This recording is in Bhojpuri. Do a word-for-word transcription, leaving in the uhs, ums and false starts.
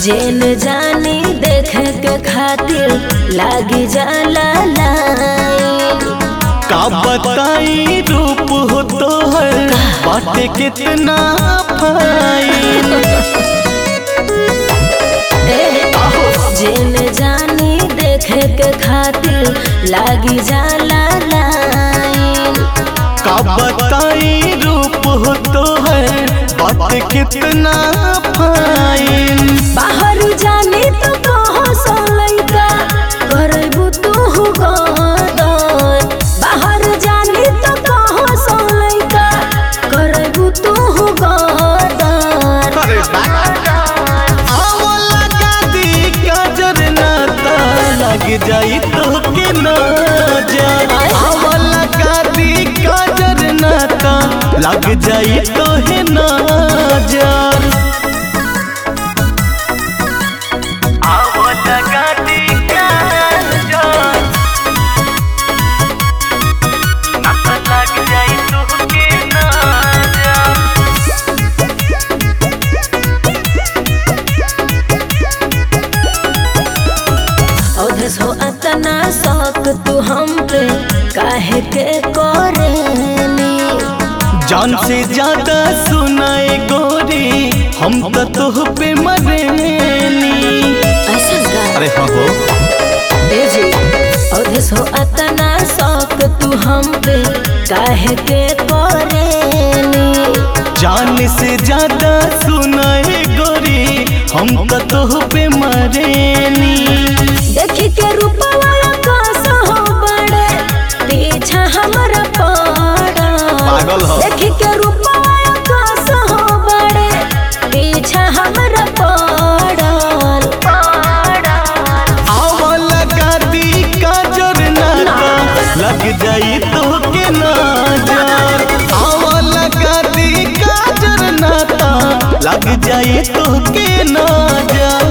जेन जानी देखे के खातिर लागी जाला लाइन। का बताई रूप हो तो है बाटे कितना फाइन। जेन जानी देखे के खातिर लागी जाला लाइन। का बताई रूप हो तो है बाटे कितना फाइन। बाहर जानी तो कहो सोलैका करबू तू गदर। बाहर जानी तो कहो सोलैका करबू तू गदर। आवला गादी काजर नाता लग जाई तो के नजर। आवला गादी काजर नाता लग जाई तो है नजर। औधस हो अतना शौक तू हम पे काहे के करेनी। जान से ज्यादा सुनाए गोरी हम तो तुह पे मरेनी। ऐसा का अरे हाँ हो ए जी औधस हो अतना शौक तू हम पे काहे के करेनी। जान से ज्यादा सुनाए गोरी हम तो तुह पे मरेनी। देखी के रूपवा आकाश हो बड़े पीछा हमरा पड़ा। पागल हो। देखी के रूपवा आकाश हो बड़े पीछा हमरा पड़ल। आवला गादी काजर नाता लग जाई तो के नजर। आवला गादी काजर नाता लग जाई तो के नजर।